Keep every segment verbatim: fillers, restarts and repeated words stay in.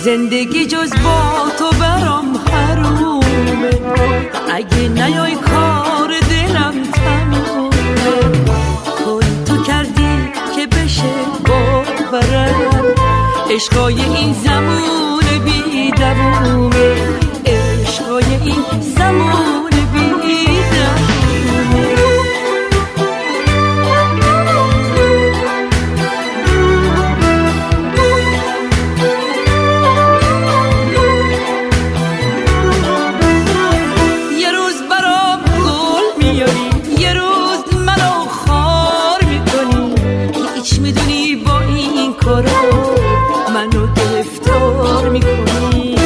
زندگی جز با تو برام حرومه، اگه نیای کار دلم تمومه. کاری تو کردی که بشه باورم، عشقای این زمان بی دوومه، عشقای این زمان بی دوومه. منو گرفتار میکنی،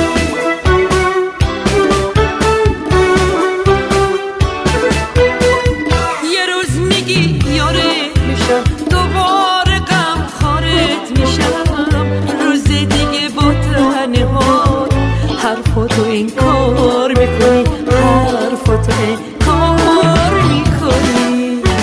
یه روز میگی یاره میشم، دوباره غم خارت میشم، روز دیگه با تنهات حرفاتو این کار میکنی، حرفاتو این کار میکنی.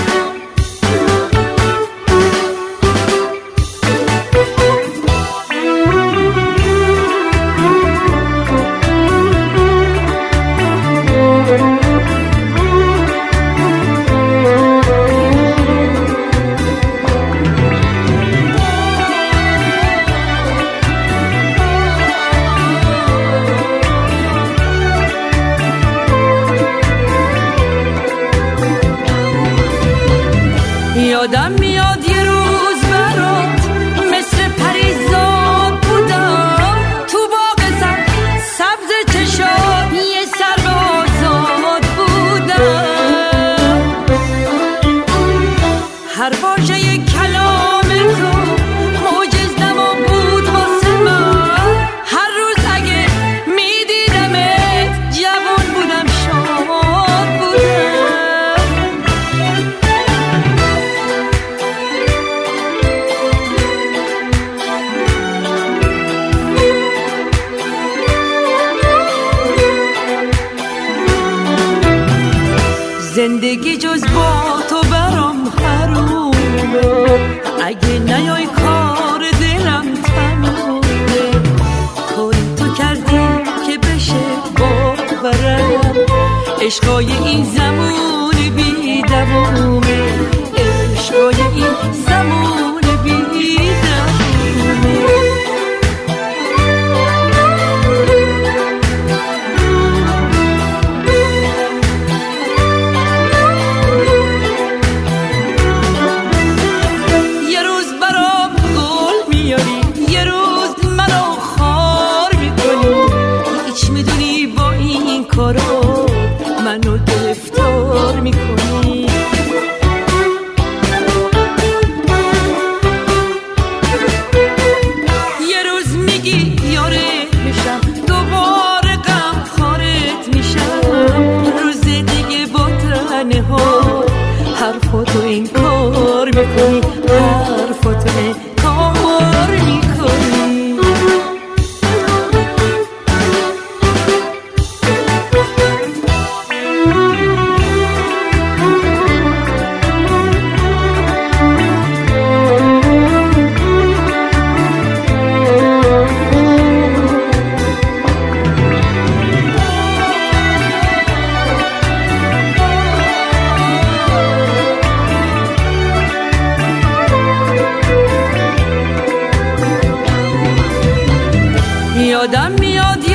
یادم میاد یه روز برات مثل پریزاد بودم، تو باغ سبز چشات یه سرو آزاد بودم. هر واژه کلام تو معجز نما بود واسه من، هر روز اگه میدیدمت جوان بودم، شاد بودم. زندگی جز با تو برام حرومه، اگه نیای کار دلم تمومه. کاری تو کردی که بشه باورم، عشقای این زمان بی دوومه، عشقای این زمان بی دوومه. منو گرفتار میکنی، یه روز میگی یاره میشم، دوباره غم خارت میشم، روز دیگه با تنها حرفاتو این کار میکنی، حرفاتو این کار میکنی. یادم میاد